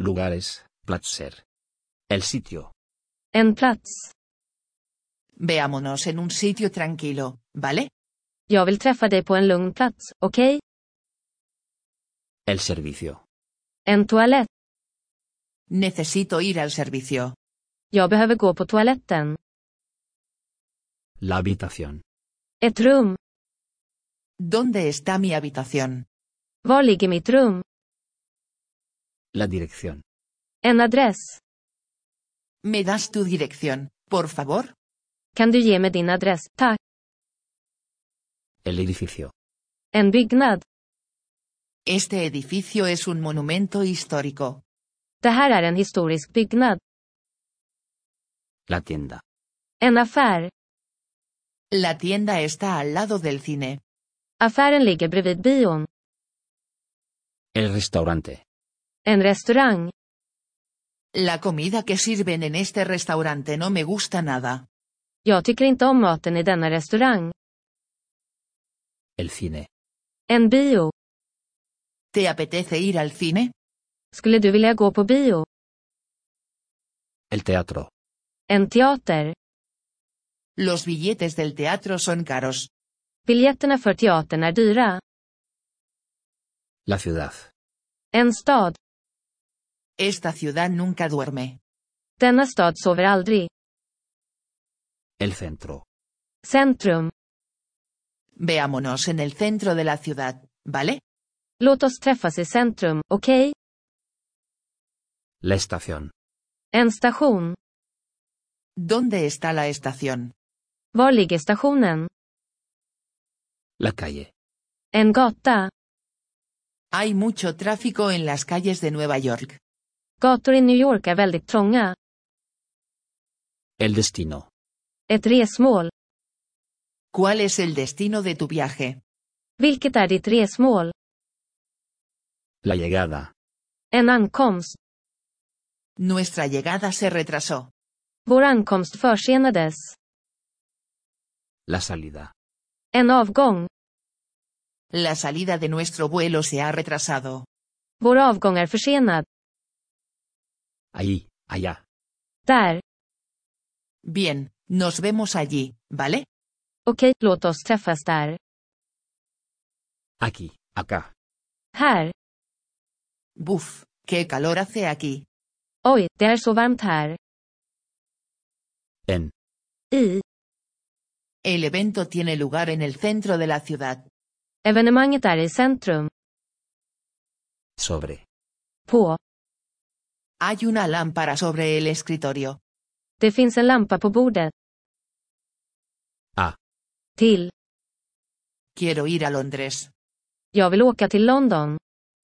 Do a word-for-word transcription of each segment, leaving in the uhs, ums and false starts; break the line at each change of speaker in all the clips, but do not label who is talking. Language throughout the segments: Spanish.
Lugares, platser. El sitio.
En plats.
Veámonos en un sitio tranquilo, ¿vale?
Jag vill träffa dig på en lugn plats, okej?
El servicio.
En toalett.
Necesito ir al servicio.
Jag behöver gå på toaletten.
La habitación.
Ett rum.
¿Dónde está mi habitación?
Var ligger mitt rum?
La dirección.
En adress.
¿Me das tu dirección, por favor?
Kan du ge mig din adress, tack?
El edificio.
En byggnad.
Este edificio es un monumento histórico.
Det här är en historisk byggnad.
La tienda.
En affär.
La tienda está al lado del cine.
Affären ligger bredvid bion.
El restaurante.
En restaurang.
La comida que sirven en este restaurante no me gusta nada.
Jag tycker inte om maten i denna restaurang.
El cine.
En bio.
¿Te apetece ir al cine?
Skulle du vilja gå på bio?
El teatro.
En teater.
Los billetes del teatro son caros.
Biljetterna för teatern är dyra.
La ciudad.
En stad.
Esta ciudad nunca duerme.
Denna stad sover aldrig.
El centro.
Centrum.
Veámonos en el centro de la ciudad, ¿vale?
Låt oss träffas i centrum, okej?
La estación.
En station.
¿Dónde está la estación?
Var ligger stationen?
La calle.
En gata.
Hay mucho tráfico en las calles de Nueva York.
Gator i New York är väldigt trånga.
El destino.
Ett resmål.
¿Cuál es el destino de tu viaje?
Vilket är ditt resmål?
La llegada.
En ankomst.
Nuestra llegada se retrasó.
Vår ankomst försenades.
La salida.
En avgång.
La salida de nuestro vuelo se ha retrasado.
Vår avgång är försenad.
Allí, allá.
Där.
Bien, nos vemos allí, ¿vale?
Okej, låt oss träffas där.
Aquí, acá.
Här.
Buf, qué calor hace aquí.
Oj, det är så varmt här.
En.
I.
El evento tiene lugar en el centro de la ciudad.
Evenemanget är i centrum.
Sobre.
På.
Hay una lámpara sobre el escritorio.
Det finns en lampa på bordet.
A.
Till.
Quiero ir a Londres.
Jag vill åka till London.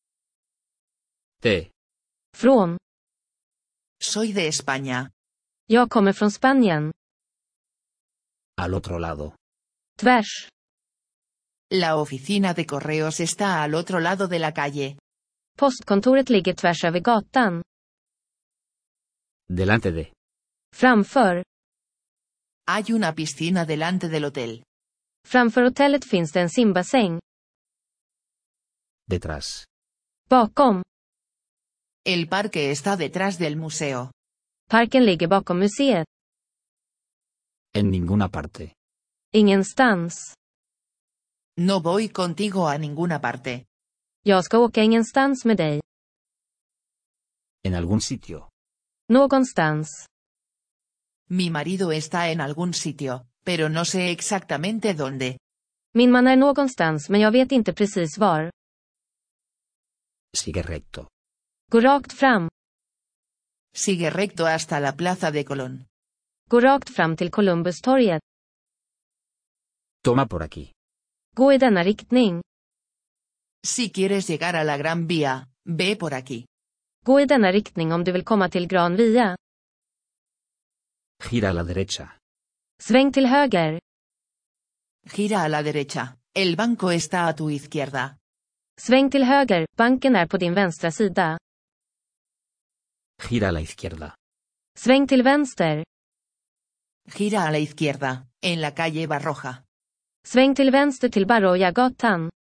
T.
Från.
Soy de España.
Jag kommer från Spanien.
Al otro lado.
Tvärs.
La oficina de correos está al otro lado de la calle.
Postkontoret ligger tvärs över gatan.
Delante de.
Framför.
Hay una piscina delante del hotel.
Framför hotellet finns det en simbassäng.
Detrás.
Bakom.
El parque está detrás del museo.
Parken ligger bakom museet.
En ninguna parte.
Ingenstans.
No voy contigo a ninguna parte.
Jag ska åka ingenstans med dig.
En algún sitio.
Någonstans.
Mi marido está en algún sitio, pero no sé exactamente dónde.
Min man är någonstans men jag vet inte precis var.
Sigue recto.
Gå rakt fram.
Sigue recto hasta la plaza de Colón.
Gå rakt fram till Columbustorget.
Toma por aquí.
Gå i denna riktning.
Si quieres llegar a la Gran Vía, ve por aquí.
Gå i denna riktning om du vill komma till Gran Via.
Gira a la derecha.
Sväng till höger.
Gira a la derecha. El banco está a tu izquierda.
Sväng till höger, banken är på din vänstra sida.
Gira a la izquierda.
Sväng till vänster.
Gira a la izquierda, en la calle Barroja.
Sväng till vänster till Barroyagatan.